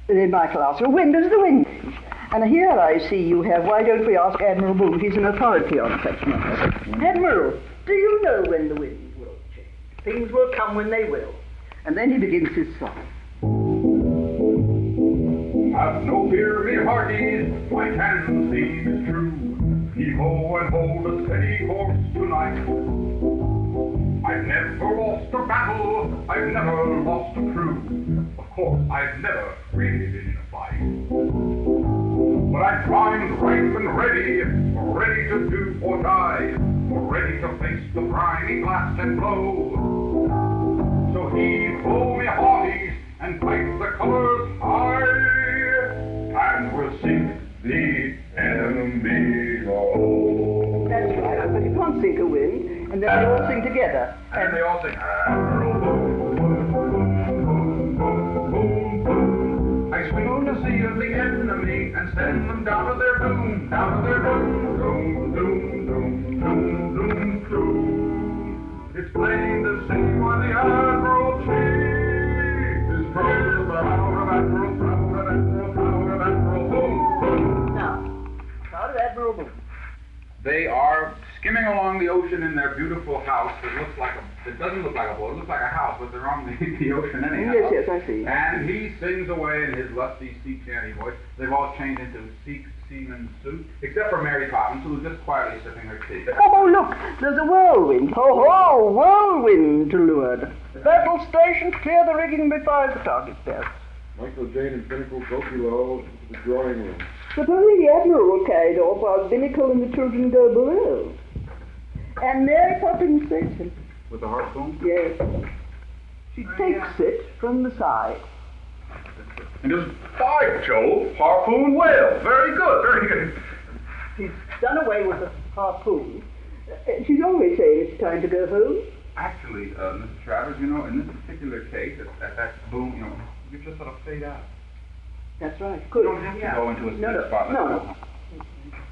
Then Michael asks, well, when does the wind change? And here I see you have, why don't we ask Admiral Boone? He's an authority on such matters. Admiral, do you know when the winds will change? Things will come when they will. And then he begins his song. Have no fear, me hearties, my cannon theme is true. Heave-ho and hold a steady course tonight. I've never lost a battle, I've never lost a crew. Of course, I've never really been in a fight. But I'm primed, ripe and ready, ready to do or die, ready to face the briny blast and blow. So heave-ho, me hearties, and fight the colors high, and we'll sink the enemy low. That's right, but you can't sink a wind, and then they all sing together. And they all sing, Admiral Boone, boom, boom, boom, boom, boom. I swing on the sea of the enemy and send them down to their doom, down to their doom, doom, doom, doom, doom, doom, doom. It's plain to see why the Admiralty is proud of Admiral, proud of Admiral, proud of Admiral Boone, boom. Now, proud of Admiral Boone. They are skimming along the ocean in their beautiful house. It doesn't look like a boat, it looks like a house, but they're on the ocean anyhow. Yes, I see. And he sings away in his lusty sea chanty voice. They've all changed into seaman suits, except for Mary Poppins, who was just quietly sipping her tea. Oh, look, there's a whirlwind. Ho, ho, whirlwind to leeward. Battle stations, clear the rigging before the target there. Michael, Jane, and Pinnacle go below to the drawing room. Suppose the Admiral were carried off while Binnacle and the children go below. And Mary Poppins saves him. With the harpoon? Yes. She takes it from the side. And just, by Jove, harpoon well. Very good, very good. She's done away with the harpoon. She's always saying it's time to go home. Actually, Mr. Travers, you know, in this particular case, at that boom, you know, you just sort of fade out. That's right. You Good. don't have to go into a sweet spot. Let's go.